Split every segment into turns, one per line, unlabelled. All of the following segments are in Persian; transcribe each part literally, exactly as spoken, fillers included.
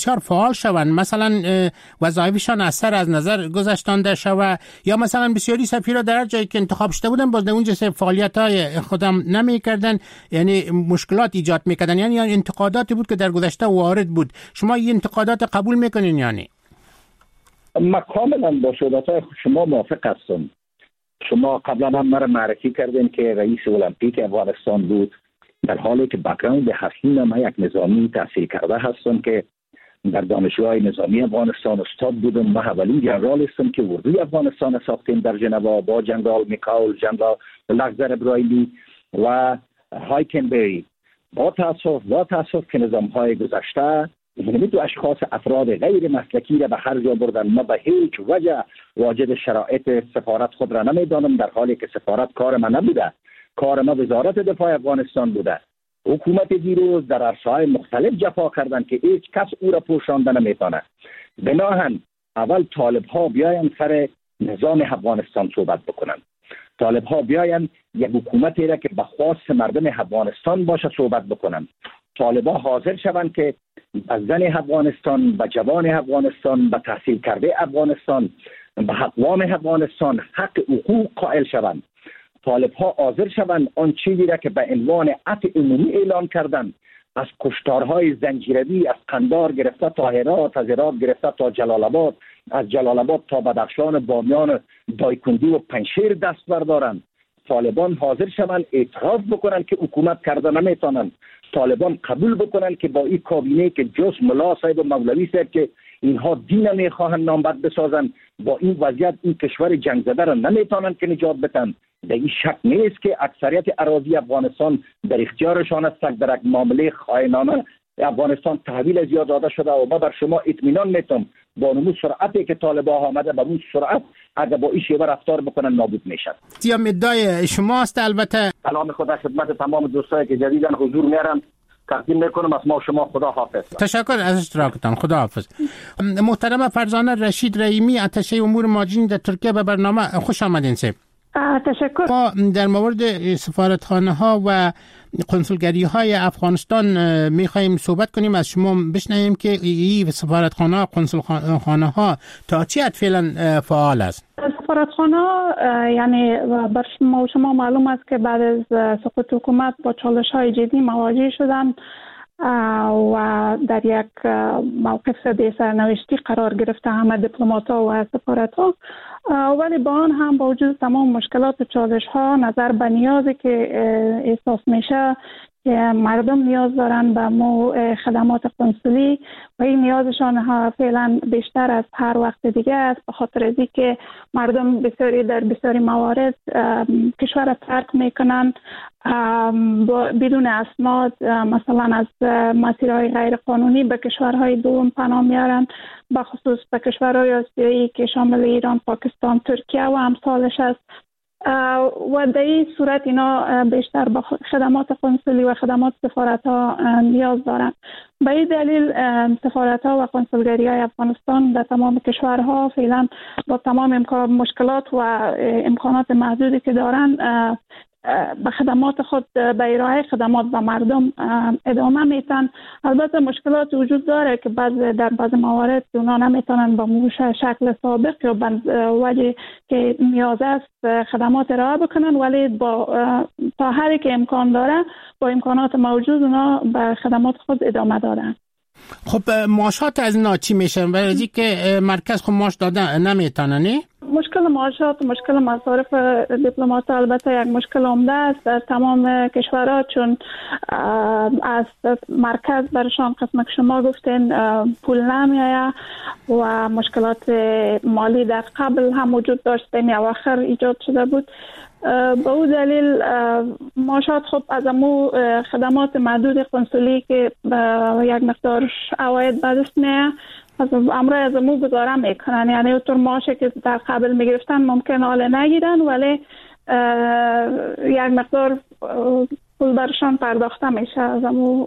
بسیار فعال شوند، مثلا وظایفشان از سر از نظر گذاشتانده شود، یا مثلا بسیاری سفیرا در جایی که انتخاب شده بودن باز اونجا فعالیت‌های خودم نمی‌کردن، یعنی مشکلات ایجاد می‌کردن، یعنی انتقاداتی بود که در گذشته وارد بود. شما این انتقادات قبول می‌کنین یعنی؟
ما کاملا با صحبت‌های شما موافق هستم. شما قبلا هم مرا معرفی کردین که رئیس المپیک افغانستان بود، در حالی که بک‌گراند هستیم من یک نظامی تحصیل کرده هستم که در دانشگاه نظامی افغانستان استاد بودم. من اولین جنرال هستم که اردوی افغانستان ساختیم در ژنوا با جنرال میکائیل، جنرال لخزر ابراهیمی و هایکنبری. با تاسف با تاسف که نظام‌های گذشته یعنی دو اشخاص افراد غیر مسلکی را به هر جا بردن. ما به هیچ وجه واجد شرایط سفارت خود را نمیدانم، در حالی که سفارت کار ما نبوده، کار ما وزارت دفاع افغانستان بوده. حکومت دیروز در عرصه‌های مختلف جفا کردند که هیچ کس او را پوشانده نمیتونه. بناهن اول طالب ها بیاین سر نظام افغانستان صحبت بکنن، طالب ها بیاین یک حکومتی را که به خواست مردم افغانستان باشه صحبت بکنن، طالب ها حاضر شوند که از زن افغانستان، به جوان افغانستان، به تحصیل کرده افغانستان، به اقوام افغانستان حق حقوق قائل شوند. طالب ها حاضر شوند آن چیزی را که به عنوان عطف عمومی اعلان کردند، از کشتارهای زنجیروی از قندار گرفته تا هرات، از هرات گرفته تا جلال آباد، از جلال آباد تا بدخشان، بامیان، دایکندی و پنشیر دست بردارند. طالبان حاضر شوند اعتراف بکنن که حکومت کرده نمیتونن. طالبان قبول بکنن که با این کابینه که جز ملا صاحب و مولوی صاحب که اینها دین نمیخواهند نامبد بسازن، با این وضعیت این کشور جنگ زده را نمیتونن که نجات بدن. در این شک نیست که اکثریت اراضی افغانستان در اختیارشان است. در یک معامله خائنانه افغانستان تحویل از یاد داده شده و ما بر شما اطمینان میتم با نمو سرعتی که طالبان آمده به اون سرعت اگر با این شیوه رفتار بکنن نابود میشن.
سیام ادعای شماست. البته
سلام خدا خدمت تمام دوستایی که جدیدن حضور میارن تقدیم میکنم. از ما شما خدا حافظ.
تشکر از اشتراکتان. خدا حافظ. محترم فرزانه رشید رحیمی، اتشه امور مهاجرین در ترکیه، به برنامه خوش آمدین. سه
تشکر.
ما در مورد سفارتخانه ها و کنسولگری های افغانستان می خواهیم صحبت کنیم. از شما بشنویم که این سفارتخانه ها، کنسولخانه ها تا چه حد فعلا فعال است؟
سفارتخانه یعنی بر شما شما معلوم است که بعد از سقوط حکومت با چالش های جدی مواجه شدن و در یک موقف بی سرنوشتی قرار گرفته همه دیپلمات‌ها و سفارت‌ها، ولی با آن هم با وجود تمام مشکلات و چالش‌ها نظر به نیازی که احساس میشه که مردم نیاز دارن به مو خدمات کنسولی و این نیازشان ها فعلا بیشتر از هر وقت دیگه است، به خاطر از اینکه مردم بسیاری در بسیاری موارد کشور را ترک میکنن بدون اسناد، مثلا از مسیرهای غیر قانونی به کشورهای دوم پناه میارن، به خصوص به کشورهای آسیایی که شامل ایران، پاکستان، ترکیه و امثالش است. و در این صورت اینا بیشتر به خدمات کنسولی و خدمات سفارت ها نیاز دارند. به این دلیل سفارت ها و کنسولگری های افغانستان در تمام کشورها فعلا با تمام مشکلات و امکانات محدودی که دارن به خدمات خود به ارائه خدمات به مردم ادامه میتن. البته مشکلات وجود داره که بعض در بعض موارد اونا نمیتونن با شکل سابق یا به وجه که نیاز است خدمات ارائه بکنن، ولی با تا حدی که امکان داره با امکانات موجود اونا به خدمات خود ادامه دارن.
خب معاشات از اینا چی میشن؟ برای اینکه مرکز خب معاش داده نمیتونه نه؟
مشکل معاشات و مشکل مصارف دیپلمات البته یک مشکل عمده است در تمام کشورها، چون از مرکز برشان قسم که شما گفتین پول نمیآید و مشکلات مالی در قبل هم وجود داشت بین اواخر ایجاد شده بود. به او دلیل معاشات خب از امو خدمات محدود کنسولی که یک مقدار عواید بدست میه از امروز از امو گذاره میکنن، یعنی اونطور معاشی که در قبل میگرفتن ممکن حال نگیرن، ولی یک مقدار پول برشان پرداخته میشه از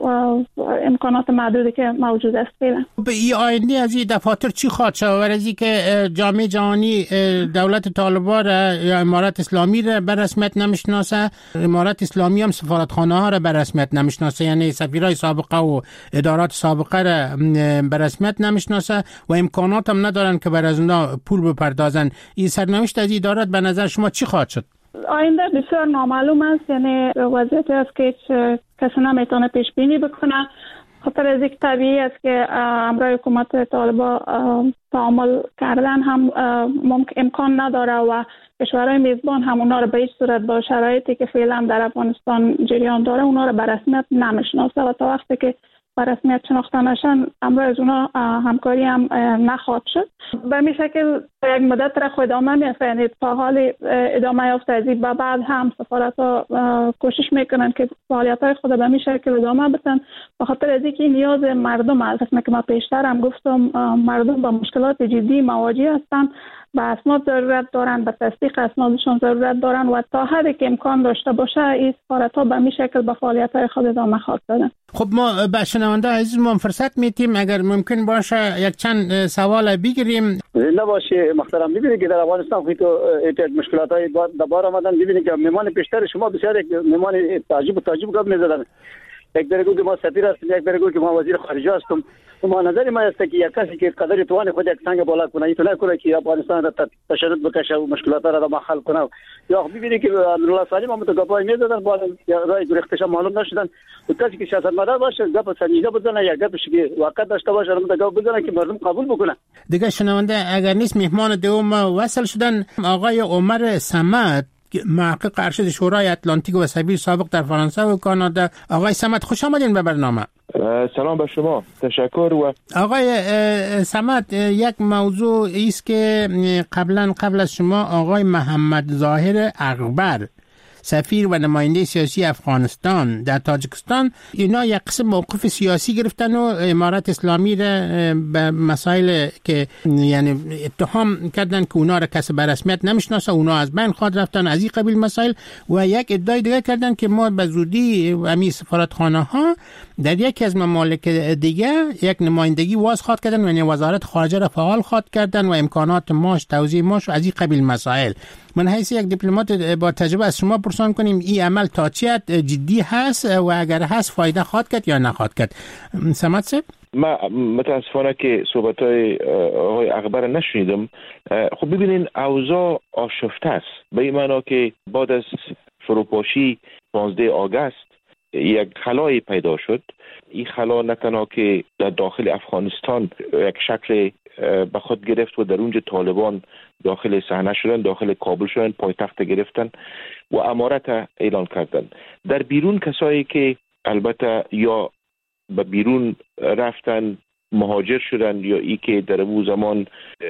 امکانات محدودی که موجود است فعلا.
به این آینده از این دفاتر چی خواهد شد؟ ورزی که جامعه جهانی دولت طالبان را یا امارت اسلامی را به رسمیت نمیشناسه، امارت اسلامی هم سفارتخانه ها را به رسمیت نمیشناسه، یعنی سفیرای سابقه و ادارات سابقه را به رسمیت نمیشناسه و امکانات هم ندارن که بر از اونا پول بپردازن. این سرنوشت از ادارات به نظر شما چی خواهد شد؟
آینده بسیار نامعلوم است، یعنی وضعیتی است که کسی نمیتونه پیش بینی بکنه. خاطر از یک طبیعی است که امروز حکومت طالبان تعامل کردن هم ممکن امکان نداره و کشورهای میزبان هم اونا رو به هیچ صورت با شرایطی که فعلا در افغانستان جریان داره اونا رو به رسمیت نمیشناسه و تا وقتی که به رسمیت شناخته نشن امروز از اونا همکاری هم نخواهد شد. به این شکل یک مدت را خود ادامه می‌افزاید. تا حال ادامه یافته از این به بعد هم سفارت‌ها کوشش میکنن که فعالیت‌های خود به این شکل ادامه بدن، به خاطر از اینکه نیاز مردم است. مثل که ما پیشتر هم گفتم مردم با مشکلات جدی مواجه هستند، به اسناد ضرورت دارن، به تصدیق اسنادشون ضرورت دارن و تا حدی که امکان داشته باشه این سفارت‌ها به این شکل به فعالیت‌های خود ادامه خواهد دادن.
خب ما به شنونده عزیزمون فرصت میتیم اگر ممکن باشه یک چند سوال بگیریم.
زنده باشه محترم. می‌بینید که در افغانستان خیلی تو مشکلات‌های دوباره آمدن. می‌بینید که مهمان پیشتر شما بسیار یک مهمان تعجب و تعجب گپ می‌زدن. یک درگو که ما سفیر هستم، یک درگو که ما وزیر خارجه هستم. ما نظر ما است که یک کسی که قدر توان خود یک سنگ بالا کنه، این کنه که افغانستان را تشدد بکشه و مشکلات را ما حل کنه. یا ببینید که الله سالم هم تو گپای می‌زدن، بالا رای گرفتش معلوم نشدن. و کسی که سیاستمدار باشه گپ سنجیده بزنه یا گپش که واقع داشته باشه هم گپ بزنه که مردم قبول بکنه.
دیگه شنونده اگر نیست مهمان دوم وصل شدن آقای عمر صمد، محقق ارشد شورای اتلانتیک و سفیر سابق در فرانسه و کانادا. آقای صمد خوش آمدین به برنامه.
سلام به شما، تشکر. و
آقای صمد، یک موضوع است که قبلا قبل از شما آقای محمد ظاهر اغبر سفیر و نماینده سیاسی افغانستان در تاجیکستان اینا یک قسم موقف سیاسی گرفتن و امارت اسلامی را به مسائل که یعنی اتهام کردن که اونا را کسی به رسمیت نمیشناسه، اونا از بین خواهد رفتن از این قبیل مسائل. و یک ادعای دیگه کردن که ما به زودی امی سفارتخانه ها در یکی از ممالک دیگه یک نمایندگی واز خواهد کردن، یعنی وزارت خارجه را فعال خواهد کردن و امکانات ماش توزیع ماش و از این قبیل مسائل. من حیث یک دیپلمات با تجربه از شما پرسان کنیم این عمل تا چه حد جدی هست و اگر هست فایده خواهد کرد یا نخواهد کرد؟ صمد صاحب؟
ما متاسفانه که صحبت‌های آقای اغبر نشنیدم. خب ببینین اوضاع آشفته است، به این معنا که بعد از فروپاشی پانزده آگوست یک خلایی پیدا شد. این خلا نه تنها که در داخل افغانستان یک شکل به خود گرفت و در اونجا طالبان داخل صحنه شدن، داخل کابل شدن، پایتخت گرفتن و امارت اعلان کردن. در بیرون کسایی که البته یا به بیرون رفتن مهاجر شدن یا ای که در اون زمان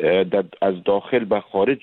از داخل به خارج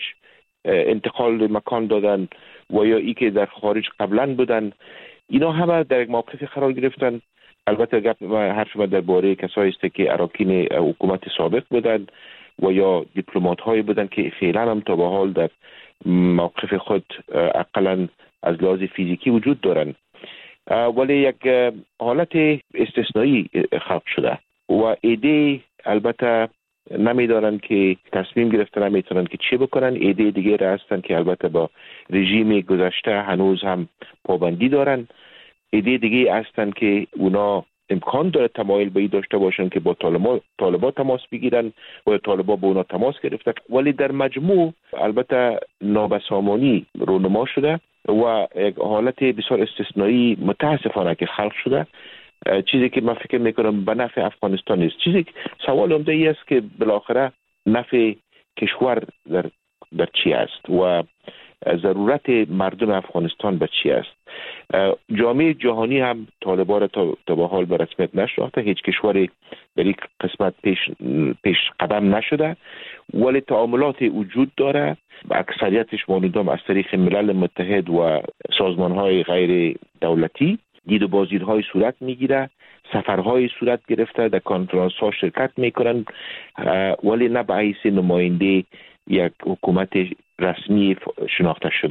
انتقال مکان دادن و یا ای که در خارج قبلا بودن، اینا همه در یک موقفی قرار گرفتن. البته گپ حرف من درباره کسایی است که اراکین حکومت سابق بودن و یا دیپلمات هایی بودن که فعلا هم تا به حال در موقف خود اقلا از لحاظ فیزیکی وجود دارن، ولی یک حالت استثنایی خلق شده و ایده البته نمیدارن که تصمیم گرفتن، نمیتونن که چه بکنن. ایده دیگه را هستن که البته با رژیم گذشته هنوز هم پابندی دارن. ایده دیگه هستن که اونا امکان داره تمایل به این داشته باشن که با طالبا طالبا تماس بگیرن و طالبا با اونا تماس گرفتن، ولی در مجموع البته نابسامانی رونما شده و یک حالت بسیار استثنایی متاسفانه که خلق شده، چیزی که من فکر میکنم به نفع افغانستان نیست. چیزی سوال عمده ای است که بالاخره نفع کشور در در چی است و ضرورت مردم افغانستان به چی است. جامعه جهانی هم طالبان را تا به حال به رسمیت نشناخته، هیچ کشوری در این قسمت پیش پیش قدم نشده، ولی تعاملات وجود داره. اکثریتش مانندام از طریق ملل متحد و سازمان‌های غیر دولتی دید و بازدیدهای صورت میگیره، سفرهای صورت گرفته، در کنفرانس‌ها شرکت میکنن، ولی نه به حیث نماینده یک حکومت رسمی شناخته شده.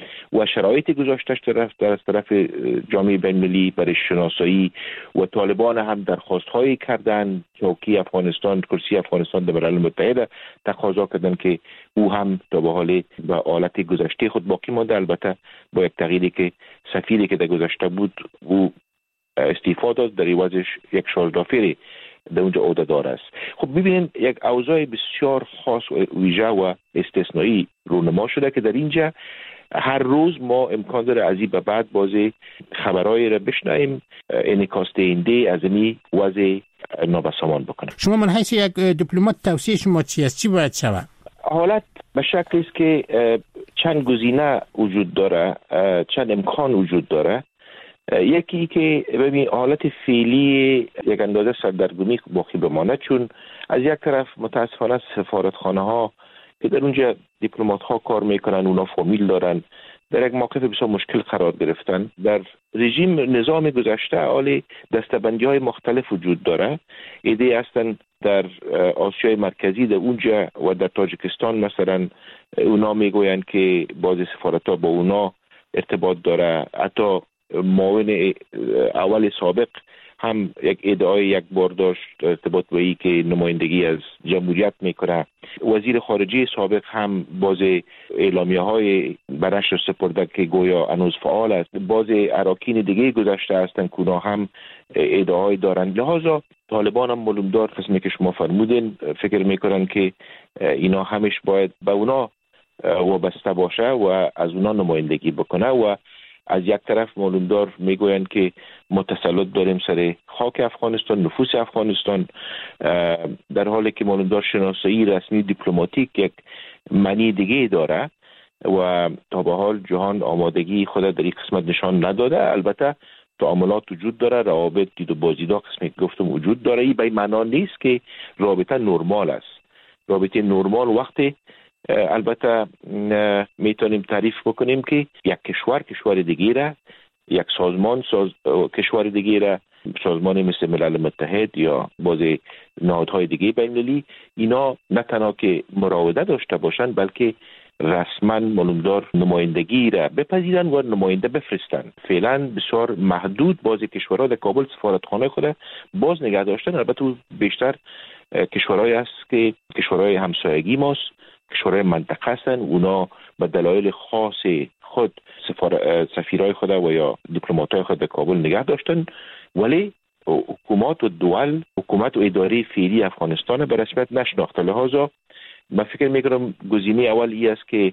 و شرایط گذاشتش طرف در از طرف جامعه بین‌المللی برای شناسایی و طالبان هم درخواست هایی کردن، چوکی افغانستان، کرسی افغانستان در ملل متحد تقاضا کردن که او هم تا به حال به حالت گذشته خود باقی مانده، البته با یک تغییری که سفیری که در گذشته بود او استعفا داد، در عوضش یک شالدافری در اونجا عهده‌دار است. خب ببینید یک اوضاع بسیار خاص و ویژه و استثنایی رونما شده که در اینجا هر روز ما امکان داره از این به بعد بازی خبرهای را بشنویم انعکاس دهنده از این وضع نابسامان بکنه.
شما من حیث یک دیپلمات توصیه شما چی است؟ چی باید شود؟
حالت به شکلی است که چند گزینه وجود داره، چند امکان وجود داره. یکی که ببین حالت فعلی یک اندازه سردرگمی باقی بمانه، چون از یک طرف متاسفانه سفارتخانه ها که در اونجا دیپلمات ها کار میکنن، اونا فامیل دارن، در یک موقف بسیار مشکل قرار گرفتن. در رژیم نظام گذشته حالی دستبندی های مختلف وجود داره. ایده هستن در آسیای مرکزی در اونجا و در تاجیکستان مثلا اونا میگوین که بعض سفارت ها با اونا ارتباط داره. حتی معاون اول سابق هم یک ادعای یک بار داشت ارتباط با ای که نمایندگی از جمهوریت میکنه. وزیر خارجه سابق هم باز اعلامیه های برش رو سپرده که گویا هنوز فعال است. باز اراکین دیگه گذشته هستن که اونا هم ادعای دارن. لحاظا طالبان هم معلومدار قسمی که شما فرمودین فکر میکنن که اینا همش باید به اونا وابسته باشه و از اونا نمایندگی بکنه و از یک طرف معلومدار میگویند که ما تسلط داریم سر خاک افغانستان، نفوس افغانستان، در حالی که معلومدار شناسایی رسمی دیپلماتیک یک معنی دیگه داره و تا به حال جهان آمادگی خود در این قسمت نشان نداده. البته تعاملات وجود داره، روابط دید و بازدیدا قسمی که گفتم وجود داره. این به معنا نیست که رابطه نرمال است. رابطه نرمال وقتی البته میتونیم تعریف بکنیم که یک کشور کشور دیگه را، یک سازمان ساز... کشور دیگه را، سازمان مثل ملل متحد یا بعضی نهادهای دیگه بین‌المللی، اینا نه تنها که مراوده داشته باشن بلکه رسما معلومدار نمایندگی را بپذیرن و نماینده بفرستن. فعلا بسیار محدود بعضی کشورها در کابل سفارتخانه خود باز نگه داشتن. البته بیشتر کشورهایی است که کشورهای همسایگی ماست، کشورهای منطقه هستن. اونا به دلایل خاص خود سفار... سفیرای خود و یا دیپلماتای خود در کابل نگه داشتن، ولی حکومت و دول حکومت و اداره فعلی افغانستان به رسمیت نشناخته. لحاظا من فکر میکنم گزینه اول ای است که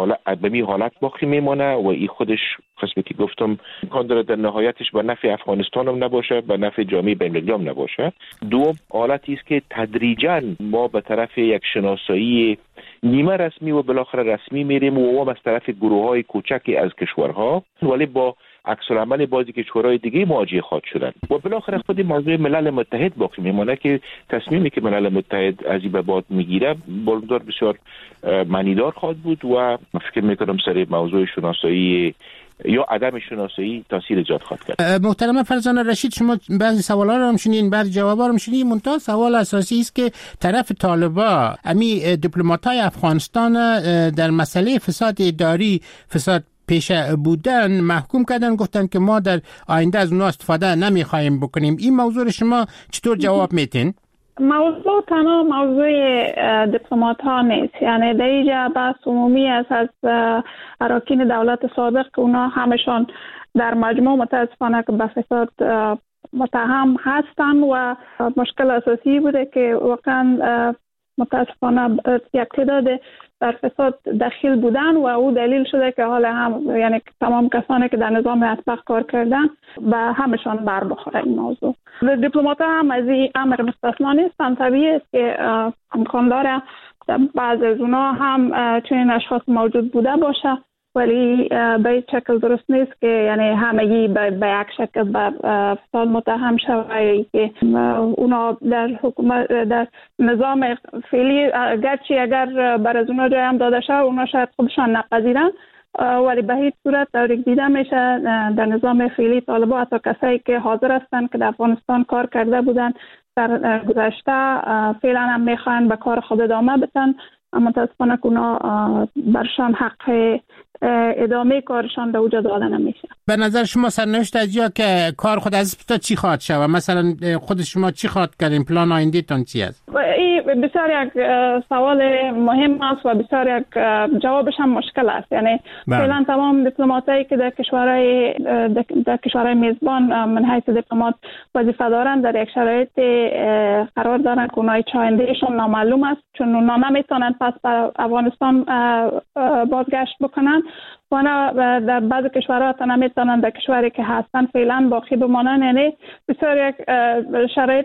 به می حالت باقی میمانه و ای خودش قسمی که گفتم امکان داره در نهایتش به نفع افغانستان هم نباشه، به نفع جامعه بین‌المللی هم نباشه. دوم حالتی است که تدریجاً ما به طرف یک شناسایی نیمه رسمی و بالاخره رسمی میریم و ما از طرف گروه‌های کوچکی از کشورها ولی با عکس العمل بعضی کشورهای دیگه مواجه خواهد شدن و بالاخره خود موضوع ملل متحد باقی میمونه که تصمیمی که ملل متحد از این به بعد میگیره بسیار بسیار معنیدار خواهد بود و فکر میکنم سر موضوع شناسایی یا عدم شناسایی تاثیر ایجاد خواهد کرد.
محترم فرزانه رشید، شما بعضی سوالا رو هم شنیدین، بعضی جوابا رو هم شنیدین، منتها سوال اساسی است که طرف طالبا امی دیپلمات‌های افغانستان در مسئله فساد اداری، فساد پیش بودن محکوم کردن، گفتن که ما در آینده از اونها استفاده نمیخوایم بکنیم. این موضوع شما چطور جواب میتین؟
موضوع تنها موضوع دیپلمات ها نیست، یعنی در اینجا بحث عمومی است از اراکین دولت سابق که اونا همشان در مجموع متاسفانه که به فساد متهم هستن و مشکل اساسی بوده که واقعا متاسفانه یک تعداد در فساد دخیل بودن و او دلیل شده که حالا هم یعنی تمام کسانی که در نظام اطباق کار کردن به همشان بر بخوره این موضوع. دیپلمات هم از این امر مستثنا نیستن. طبیعی است که امکان داره بعض از اونا هم چنین اشخاص موجود بوده باشه، ولی به این شکل درست نیست که یعنی همگی به یک شکل به فساد متهم شوند که اونا در حکومت در نظام فعلی گرچه اگر بر از اونا جای هم داده شد اونا شاید خودشان نپذیرن، ولی به هیچ صورت تاریک دیده میشه در نظام فعلی طالبان حتی کسایی که حاضر هستند که در افغانستان کار کرده بودن در گذشته فعلا هم میخوان به کار خود ادامه بدن متاسفانه که اونا برشان حق ادامه کارشان در اوجا داده نمیشه.
به نظر شما سرنوشت از یا که کار خود از تا چی خواهد شود؟ مثلا خود شما چی خواهد کردین؟ پلان آینده تان چی است؟
این بسیار یک سوال مهم است و بسیار یک جوابش هم مشکل است. یعنی فعلا تمام دیپلماتایی که در کشورهای در کشورهای میزبان من حیث دیپلمات وظیفه دارند در یک شرایط قرار دارند که اونای چایندهشون نامعلوم است، چون اونا نمیتونن پس به افغانستان بازگشت بکنن و نه در بعض کشورها تا نمیتونن در کشوری که هستن فعلا باقی بمانن. یعنی بسیار یک شرایط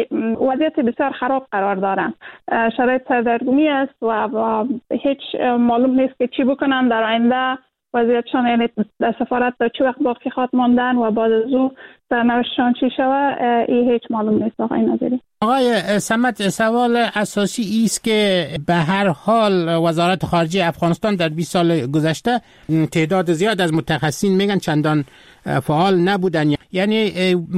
وضعیت بسیار خراب قرار دارن، شرایط سردرگمی است و, و هیچ معلوم نیست که چی بکنن در آینده. وضعیتشان یعنی در سفارت تا چه وقت باقی خواهد ماندن و بعد از او سرنوشتشان چی شود این هیچ معلوم نیست. آقای ناظری
آقای صمد، سوال اساسی است که به هر حال وزارت خارجه افغانستان در بیست سال گذشته تعداد زیاد از متخصصین میگن چندان فعال نبودن، یعنی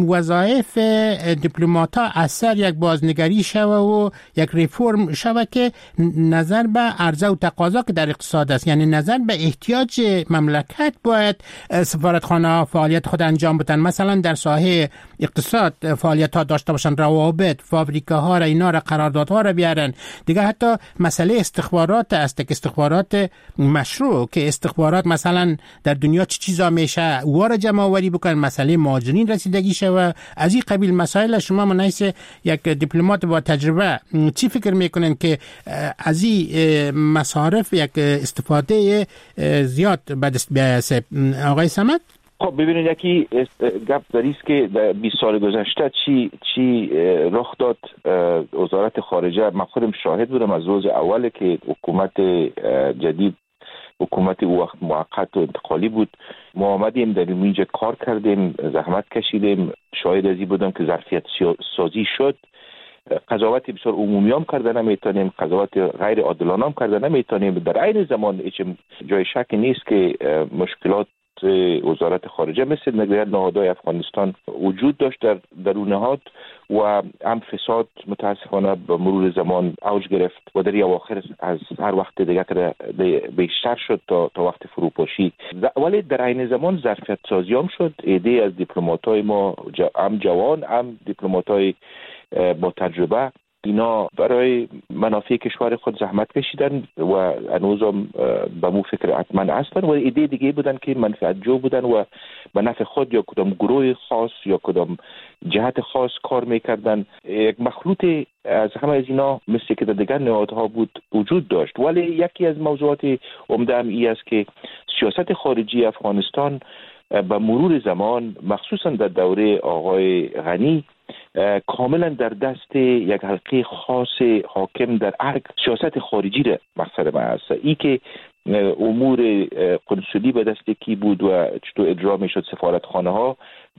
وظایف دیپلمات‌ها اثر یک بازنگری شوه و یک ریفرم شوه که نظر به عرضه و تقاضا که در اقتصاد است، یعنی نظر به احتیاج مملکت باید سفارتخانه فعالیت خود انجام بدن. مثلا در ساحه اقتصاد فعالیت ها داشته باشن، روابط، فابریکاها را، اینا را، قراردادها را بیارن. دیگه حتی مسئله استخبارات است که استخبارات مشروع، که استخبارات مثلا در دنیا چه چیزا میشه واره جمع آوری بکنن، مسئله مهاجرین رسیدگی شوه، از این قبیل مسائل. شما من حیث یک دیپلمات با تجربه چی فکر میکنن که از این مصارف یک استفاده زیاد به دست بیاید؟ آقای صمد؟
خب ببینید یکی گپ داری است که در بیست سال گذشته چی چی رخ داد. وزارت خارجه من خودم شاهد بودم از روز اول که حکومت جدید، حکومت او وقت موقت و انتقالی بود، ما آمدیم در اینجا کار کردیم، زحمت کشیدیم، شاهد ازی بودم که ظرفیت سازی شد. قضاوت بسیار عمومی هم کرده نمیتونیم، قضاوت غیر عادلانه هم کرده نمیتونیم. در عین زمان هیچ جای شک نیست که مشکلات وزارت خارجه مثل نگران نهادهای افغانستان وجود داشت در درون نهاد و هم فساد متاسفانه به مرور زمان اوج گرفت و در اواخر از هر وقت دیگه بیشتر شد تا تا وقت فروپاشی. ولی در عین زمان ظرفیت سازی هم شد. ایده از دیپلمات‌های ما هم جوان هم دیپلمات‌های با تجربه، اینا برای منافع کشور خود زحمت کشیدن و هنوزم به مو فکر حتما هستن و ایده دیگه بودن که منفعت جو بودن و به نفع خود یا کدام گروه خاص یا کدام جهت خاص کار میکردن. یک مخلوط از همه از اینا مثل که در دیگر نهادها بود وجود داشت. ولی یکی از موضوعات عمده هم ای است که سیاست خارجی افغانستان به مرور زمان مخصوصا در دوره آقای غنی کاملا در دست یک حلقه خاص حاکم در ارگ سیاست خارجی را مقصد من است. ای که امور قنصلی به دست کی بود و چطور اجرا می شد سفارتخانه ها،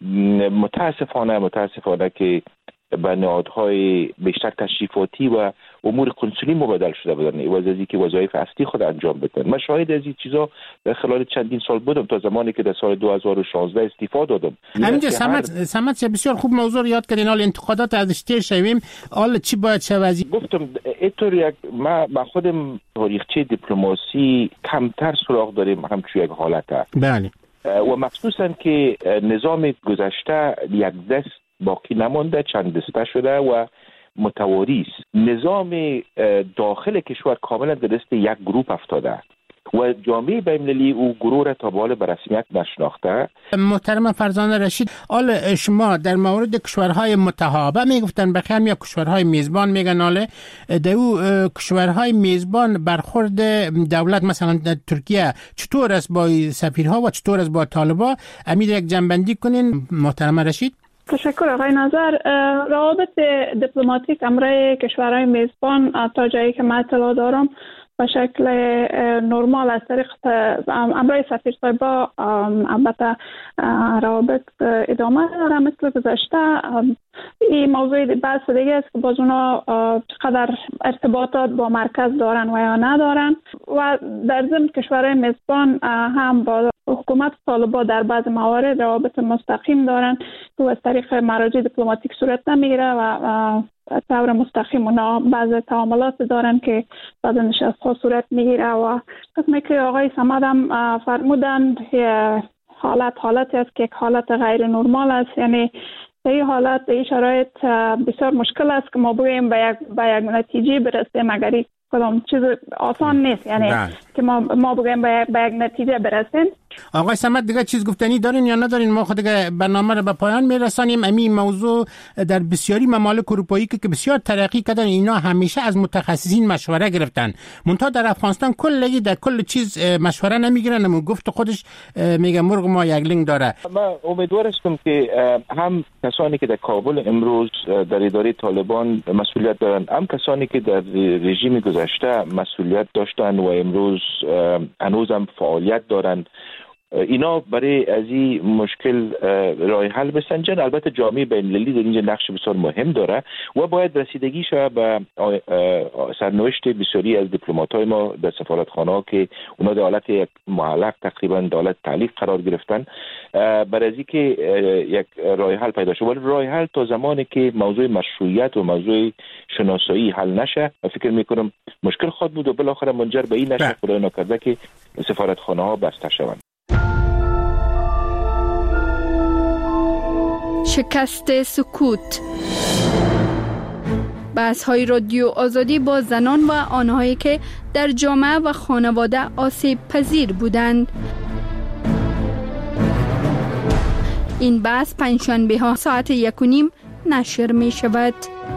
متاسفانه متاسفانه که به نهادهای بیشتر تشریفاتی و امور قنصلی مبادل شده بودن، عوض از اینکه وظایف اصلی خود انجام بدن. من شاهد از این چیزا در خلال چندین سال بودم تا زمانی که در سال دو هزار و شانزده استعفا دادم.
همینجا صمد صمد بسیار خوب موضوع یاد کردین. حال انتقادات ازش تیر شویم، حال چی باید شود؟
گفتم اینطور یک ما ما خودم تاریخچه دیپلماسی کمتر سراغ داریم همچون یک حالته.
بله.
و مخصوصا که نظام گذشته یک دست باقی نمانده، چند دسته شده و متواری است. نظام داخل کشور کاملا در دست یک گروه افتاده و جامعه بین‌المللی او گروه را تا به حال به رسمیت نشناخته.
محترم فرزانه رشید، حال شما در مورد کشورهای متحابه میگفتن بخیر یا کشورهای میزبان میگن، حاله در او کشورهای میزبان برخورد دولت مثلا در ترکیه چطور است با سفیرها و چطور است با طالبا؟ امید یک جنبندی کنین محترم رشید.
تشکر آقای ناظر. روابط دیپلماتیک امرای کشورهای میزبان تا جایی که من اطلاع دارم به شکل نرمال از طریق امرای سفیر صاحبا البته روابط ادامه داره مثل گذشته. این موضوع بحث دیگه است که باز اونا چقدر ارتباطات با مرکز دارن و یا ندارن و در ضمن کشورهای میزبان هم با حکومت و طالبان در بعض موارد روابط مستقیم دارن که از طریق مراجع دیپلماتیک صورت نمیگیره و طور مستقیم اونا بعض تعاملات دارن که بعض نشست ها صورت میگیره و قسمی که آقای صمد هم فرمودن حالت حالتی است که یک حالت غیر نرمال است، یعنی در این حالت در این شرایط بسیار مشکل است که ما بگوییم به یک به یک نتیجه برسیم، مگر کدام چیز آسان نیست، یعنی ده. که ما ما بگوییم به یک نتیجه برسیم.
آقای صمد دیگه چیز گفتنی دارین یا ندارین؟ ما خود دیگه برنامه رو به پایان میرسانیم. امی موضوع در بسیاری ممالک اروپایی که بسیار ترقی کردن اینا همیشه از متخصصین مشوره گرفتن، منتها در افغانستان کلی در کل چیز مشوره نمیگیرن. و گفت خودش میگه مرغ ما یک لنگ داره.
من امیدوار هستم که هم کسانی که در کابل امروز در اداره طالبان مسئولیت دارن، هم کسانی که در رژیم گذشته مسئولیت داشتن و امروز هنوزم فعالیت دارن، اینا برای از این مشکل راه حل بسنجن. البته جامعه بین‌المللی در اینجا نقش بسیار مهم داره و باید رسیدگی شود به سرنوشت بسیاری از دیپلمات‌های ما در سفارتخانه‌ها که اونا در حالت یک معلق تقریبا در حالت تعلیق قرار گرفتن، برای از اینکه یک راه حل پیدا شود. ولی راه حل تا زمانی که موضوع مشروعیت و موضوع شناسایی حل نشه، فکر می‌کنم مشکل خواهد بود و بالاخره منجر به این نشه خدای نکرده که سفارتخانه‌ها بسته شوند.
شکست سکوت. بحث‌های رادیو آزادی با زنان و آنهایی که در جامعه و خانواده آسیب پذیر بودند. این بحث پنجشنبه ها ساعت یک و نیم نشر می شود.